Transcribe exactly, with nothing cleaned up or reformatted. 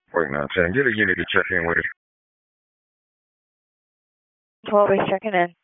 Wait, nine ten. Get a unit to check in with it. twelve is checking in.